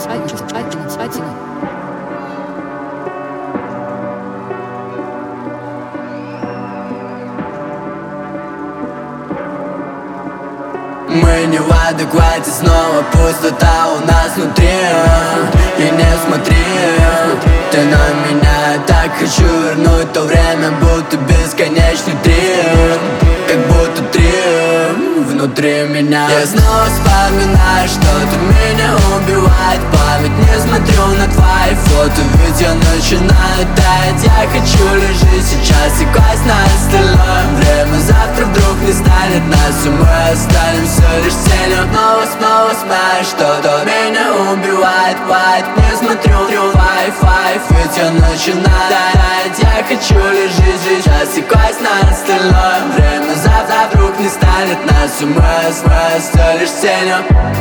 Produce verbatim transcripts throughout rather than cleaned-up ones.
Мы не в адеквате, снова пустота у нас внутри. И не смотри, ты на меня, так хочу вернуть то время, будто бесконечный трип, как будто трип внутри меня. Я снова вспоминаю, что-то меня убивает память. Не смотрю на твои фото, ведь я начинаю таять. Я хочу лишь жить сейчас и класть на остальное время. Завтра вдруг не станет нас, и мы останемся лишь тенью. Снова, снова знаю, что-то меня убивает, бывает. Не смотрю твои файф, ведь я начинаю таять. Я хочу лишь жить сейчас и класть на остальное время. Завтра вдруг не станет нас, и мы останемся лишь тенью.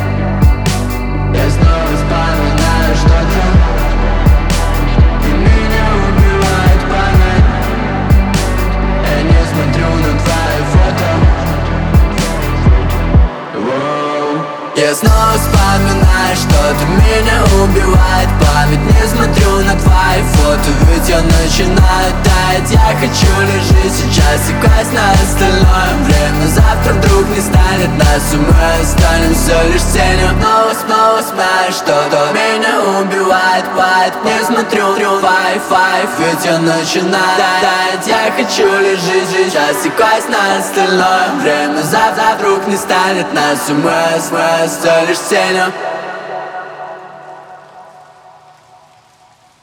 Я снова вспоминаю, что ты, и меня убивает память. Я не смотрю на твои фото. Воу. Я снова вспоминаю, что ты, меня убивает память. Не смотрю на твои фото, ведь я начинаю таять. Я хочу лишь жить сейчас и класть на остальное время. Завтра вдруг не станет нас, и мы останемся лишь тенью. Снова, снова знаю, что-то меня убивает, бывает. Не смотрю твои файф, ведь я начинаю таять. Я хочу лишь жить сейчас и класть на остальное время. Завтра вдруг не станет нас, и мы останемся лишь тенью.